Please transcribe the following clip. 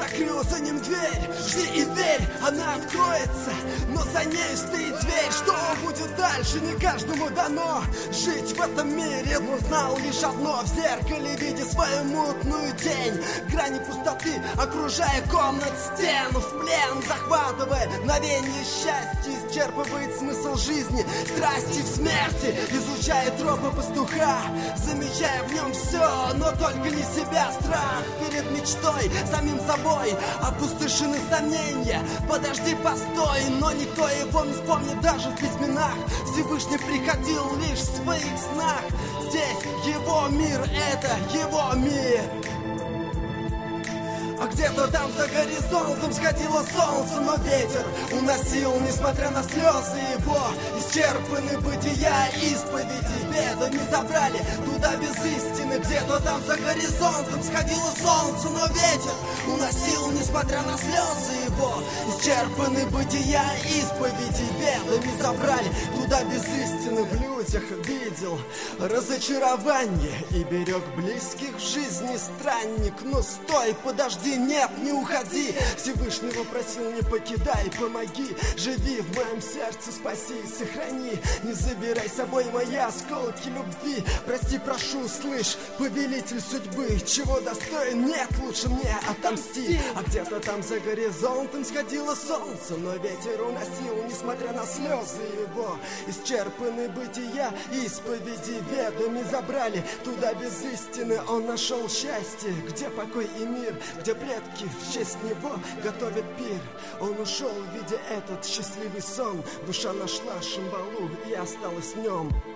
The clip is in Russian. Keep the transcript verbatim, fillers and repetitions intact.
закрыла за ним дверь. Жди и верь, она откроется, но за ней стоит дверь. Что будет дальше, не каждому дано жить в этом мире, но знал лишь одно: в зеркале видя свою мутную тень, грани пустоты, окружая комнат стен, в плен захватывая мгновенье счастья, исчерпывает смысл жизни, страсти в смерти, изучая тропы пастуха, замечая в нем все, но только не себя. Страх перед мечтой, самим собой, опустошены сомнения. Подожди, постой, но никто его не вспомнит даже в письменах. Всевышний приходил лишь в своих снах. Здесь его мир, это его мир. А где-то там за горизонтом сходило солнце, но ветер уносил, несмотря на слезы его. Исчерпаны бытия, исповеди, бедами забрали туда без истины. Где-то там за горизонтом сходило солнце, но ветер уносил, несмотря на слезы его. Исчерпаны бытия, исповеди, бедами забрали туда без истины. В людях видел разочарование и берег близких в жизни странник. Но стой, подожди, нет, не уходи. Всевышнего просил, не покидай, помоги. Живи в моем сердце, спаси и сохрани. Не забирай с собой мои осколки любви. Прости, прошу, слышь, повелитель судьбы, чего достоин, нет, лучше мне отомсти. А где-то там за горизонтом сходило солнце, но ветер уносил, несмотря на слезы его. Исчерпаны бытия, исповеди, бедами забрали туда без истины. Он нашел счастье, где покой и мир, где предки в честь него готовят пир. Он ушел, видя этот счастливый сон. Душа нашла Шамбалу и осталась в нем.